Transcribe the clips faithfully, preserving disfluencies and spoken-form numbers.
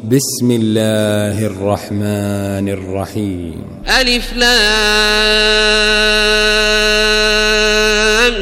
بسم الله الرحمن الرحيم. ألف لام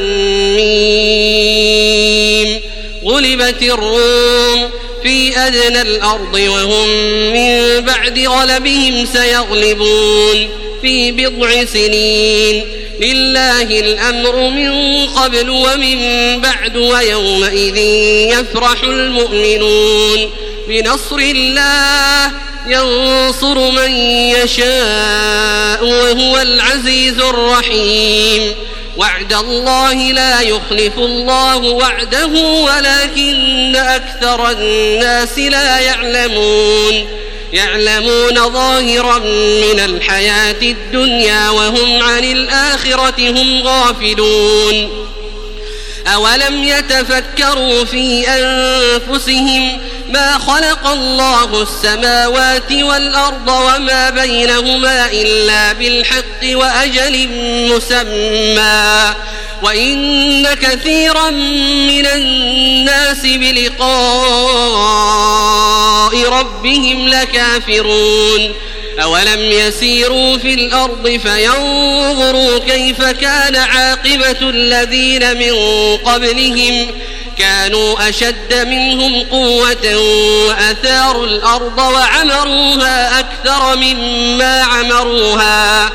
ميم. غلبت الروم في أدنى الأرض وهم من بعد غلبهم سيغلبون في بضع سنين. لله الأمر من قبل ومن بعد ويومئذ يفرح المؤمنون بنصر الله ينصر من يشاء وهو العزيز الرحيم. وعد الله لا يخلف الله وعده ولكن أكثر الناس لا يعلمون يعلمون ظاهرا من الحياة الدنيا وهم عن الآخرة هم غافلون. أولم يتفكروا في أنفسهم ما خلق الله السماوات والأرض وما بينهما إلا بالحق وأجل مسمى وإن كثيرا من الناس بلقاء ربهم لكافرون. أولم يسيروا في الأرض فينظروا كيف كان عاقبة الذين من قبلهم كانوا أشد منهم قوة وأثاروا الأرض وعمروها أكثر مما عمروها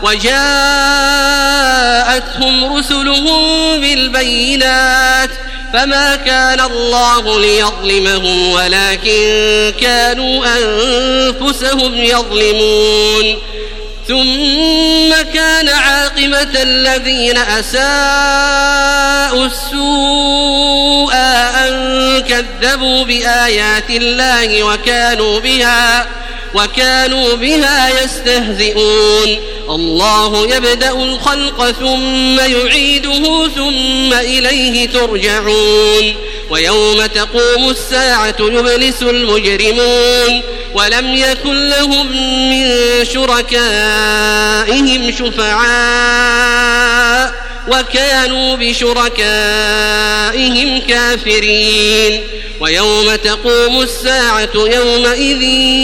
وجاءتهم رسلهم بالبينات فما كان الله ليظلمهم ولكن كانوا أنفسهم يظلمون. ثم كان عاقبة الذين أساءوا السوء أن كذبوا بآيات الله وكانوا بها وكانوا بها يستهزئون. الله يبدأ الخلق ثم يعيده ثم إليه ترجعون. ويوم تقوم الساعة يبلس المجرمون ولم يكن لهم من شركائهم شفعاء وكانوا بشركائهم كافرين. ويوم تقوم الساعة يومئذ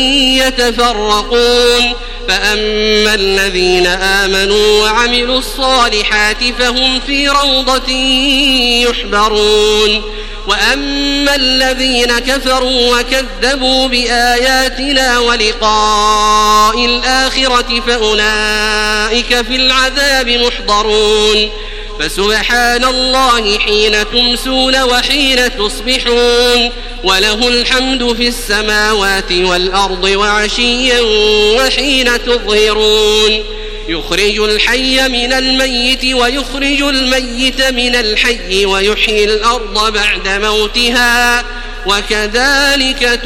يتفرقون فأما الذين آمنوا وعملوا الصالحات فهم في روضة يحبرون وأما الذين كفروا وكذبوا بآياتنا ولقاء الآخرة فأولئك في العذاب محضرون. فسبحان الله حين تمسون وحين تصبحون وله الحمد في السماوات والأرض وعشيا وحين تظهرون. يخرج الحي من الميت ويخرج الميت من الحي ويحيي الأرض بعد موتها وكذلك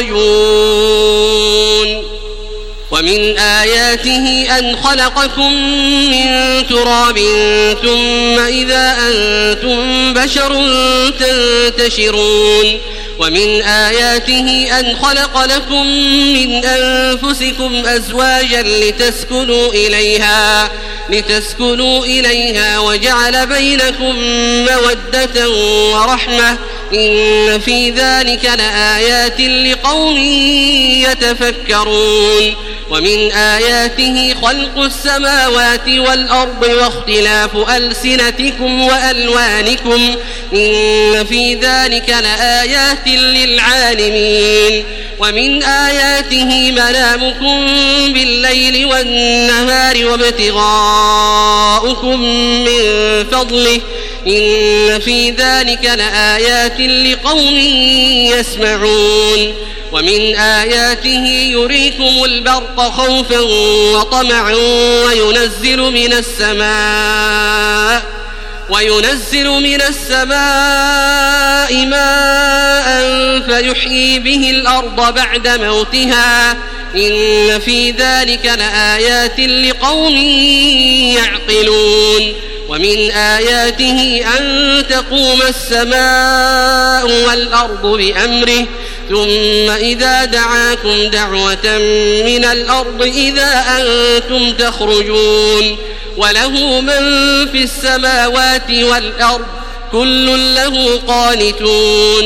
تخرجون. ومن آياته أن خلقكم من تراب ثم إذا أنتم بشر تنتشرون. ومن آياته أن خلق لكم من أنفسكم أزواجا لتسكنوا إليها لتسكنوا إليها وجعل بينكم مودة ورحمة إن في ذلك لآيات لقوم يتفكرون. ومن آياته خلق السماوات والأرض واختلاف ألسنتكم وألوانكم إن في ذلك لآيات للعالمين. ومن آياته منامكم بالليل والنهار وابتغاؤكم من فضله إن في ذلك لآيات لقوم يسمعون. ومن آياته يريكم البرق خوفا وطمعا وينزل من السماء وينزل من السماء ماء فيحيي به الأرض بعد موتها إن في ذلك لآيات لقوم يعقلون. ومن آياته أن تقوم السماء والأرض بأمره ثم إذا دعاكم دعوة من الأرض إذا أنتم تخرجون. وله من في السماوات والأرض كل له قانتون.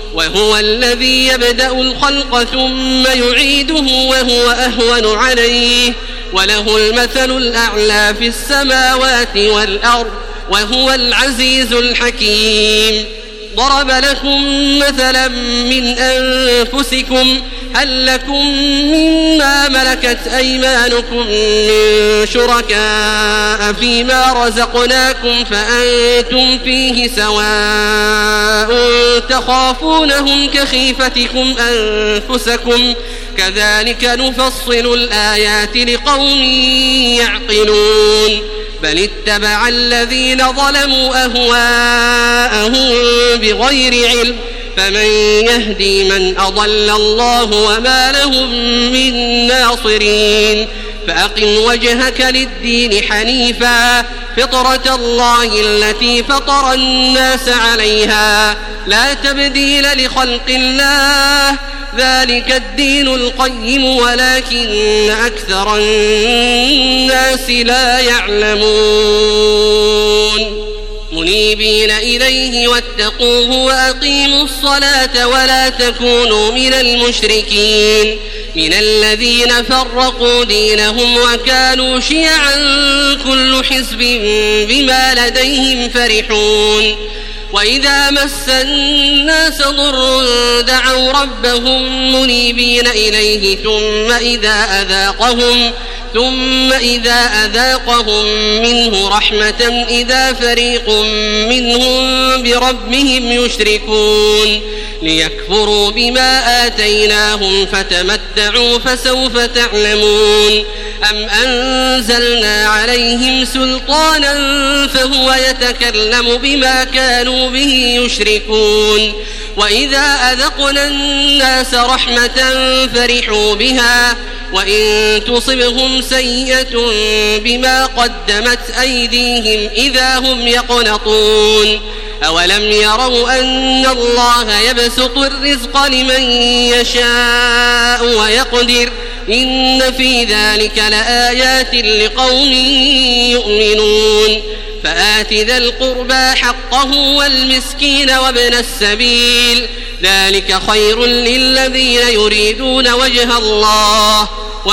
وهو الذي يبدأ الخلق ثم يعيده وهو أهون عليه وله المثل الأعلى في السماوات والأرض وهو العزيز الحكيم. ضرب لكم مثلا من أنفسكم هل لكم مما ملكت أيمانكم من شركاء فيما رزقناكم فأنتم فيه سواء تخافونهم كخيفتكم أنفسكم كذلك نفصل الآيات لقوم يعقلون. بل اتبع الذين ظلموا أهواءهم بغير علم فمن يهدي من أضل الله وما لهم من ناصرين. فأقم وجهك للدين حنيفا فطرة الله التي فطر الناس عليها لا تبديل لخلق الله ذلك الدين القيم ولكن أكثر الناس لا يعلمون. منيبين إليه واتقوه وأقيموا الصلاة ولا تكونوا من المشركين من الذين فرقوا دينهم وكانوا شيعا كل حزب بما لديهم فرحون. وإذا مس الناس ضر دعوا ربهم منيبين إليه ثم إذا أذاقهم ثم إذا أذاقهم منه رحمة إذا فريق منهم بربهم يشركون. ليكفروا بما آتيناهم فتمتعوا فسوف تعلمون. أم أنزلنا عليهم سلطانا فهو يتكلم بما كانوا به يشركون. وإذا أذقنا الناس رحمة فرحوا بها وإن تصبهم سيئة بما قدمت أيديهم إذا هم يقنطون. أولم يروا أن الله يبسط الرزق لمن يشاء ويقدر إن في ذلك لآيات لقوم يؤمنون. فآت ذا القربى حقه والمسكين وابن السبيل ذلك خير للذين يريدون وجه الله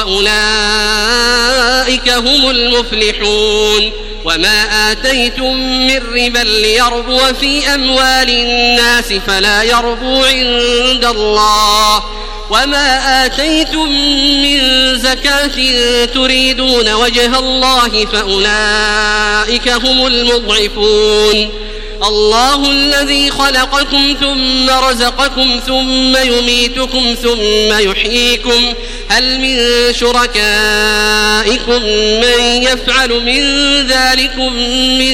وأولئك هم المفلحون. وما آتيتم من ربا ليربو في أموال الناس فلا يربو عند الله وما آتيتم من زكاة تريدون وجه الله فأولئك هم المضعفون. الله الذي خلقكم ثم رزقكم ثم يميتكم ثم يحييكم هل من شركائكم من يفعل من ذلكم من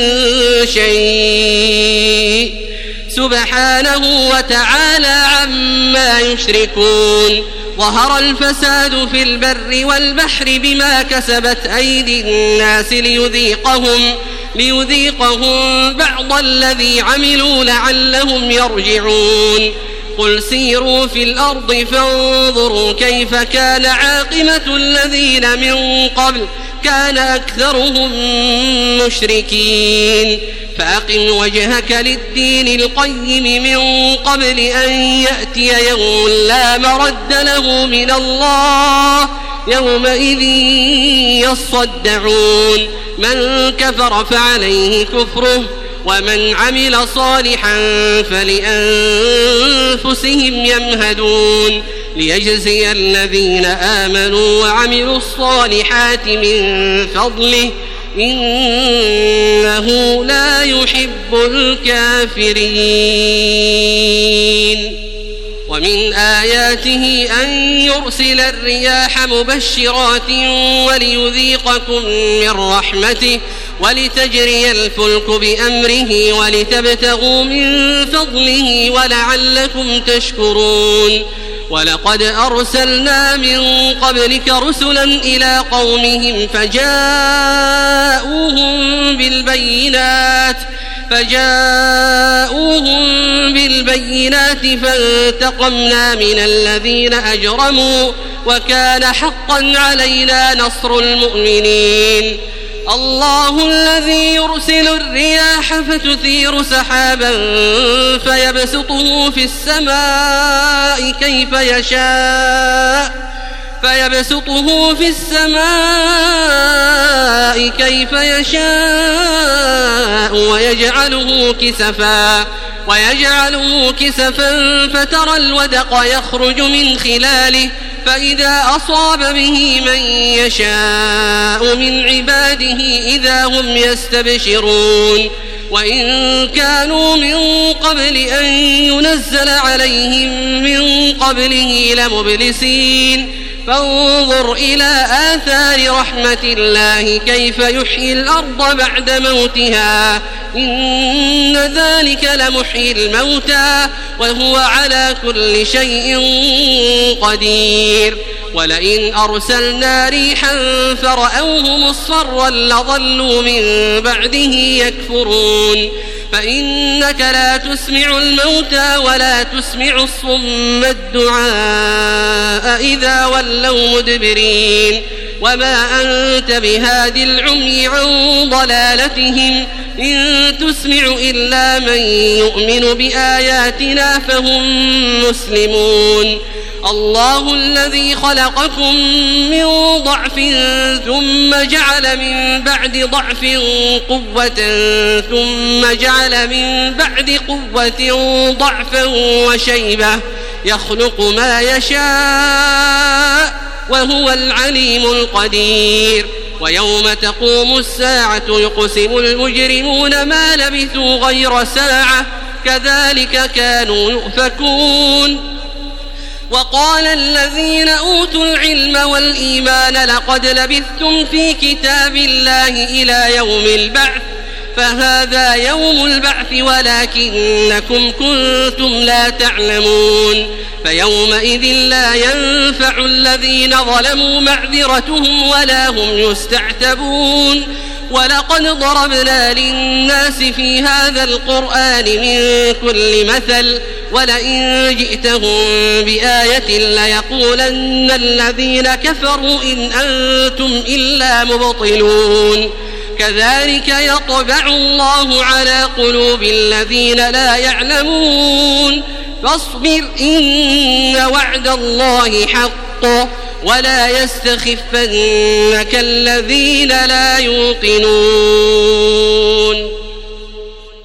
شيء سبحانه وتعالى عما يشركون. ظهر الفساد في البر والبحر بما كسبت أيدي الناس ليذيقهم ليذيقهم بعض الذي عملوا لعلهم يرجعون. قل سيروا في الأرض فانظروا كيف كان عاقبة الذين من قبل كان أكثرهم مشركين. فأقم وجهك للدين القيم من قبل أن يأتي يوم لا مرد له من الله يومئذ يصدعون. من كفر فعليه كفره ومن عمل صالحا فلأنفسهم يمهدون. ليجزي الذين آمنوا وعملوا الصالحات من فضله إنه لا يحب الكافرين. ومن آياته أن يرسل الرياح مبشرات وليذيقكم من رحمته ولتجري الفلك بأمره ولتبتغوا من فضله ولعلكم تشكرون. ولقد أرسلنا من قبلك رسلا إلى قومهم فجاءوهم بالبينات فجاءوهم بالبينات فانتقمنا من الذين أجرموا وكان حقا علينا نصر المؤمنين. الله الذي يرسل الرياح فتثير سحابا فيبسطه في السماء كيف يشاء فيبسطه في السماء كيف يشاء ويجعله كسفا ويجعله كسفا فترى الودق يخرج من خلاله فإذا أصاب به من يشاء من عباده إذا هم يستبشرون وإن كانوا من قبل أن ينزل عليهم من قبله لمبلسين فانظر إلى آثار رحمة الله كيف يحيي الأرض بعد موتها إن ذلك لمحيي الموتى وهو على كل شيء قدير ولئن أرسلنا ريحا فرأوه مصفرا لظلوا من بعده يكفرون فإنك لا تسمع الموتى ولا تسمع الصم الدعاء إذا ولوا مدبرين وما أنت بهاد العمي عن ضلالتهم إن تسمع إلا من يؤمن بآياتنا فهم مسلمون الله الذي خلقكم من ضعف ثم جعل من بعد ضعف قوة ثم جعل من بعد قوة ضعفا وشيبة يخلق ما يشاء وهو العليم القدير ويوم تقوم الساعة يقسم المجرمون ما لبثوا غير ساعة كذلك كانوا يؤفكون وقال الذين أوتوا العلم والإيمان لقد لبثتم في كتاب الله إلى يوم البعث فهذا يوم البعث ولكنكم كنتم لا تعلمون فيومئذ لا ينفع الذين ظلموا معذرتهم ولا هم يستعتبون ولقد ضربنا للناس في هذا القرآن من كل مثل ولئن جئتهم بآية ليقولن الذين كفروا إن أنتم إلا مبطلون كذلك يطبع الله على قلوب الذين لا يعلمون فاصبر إن وعد الله حق ولا يستخفنك الذين لا يوقنون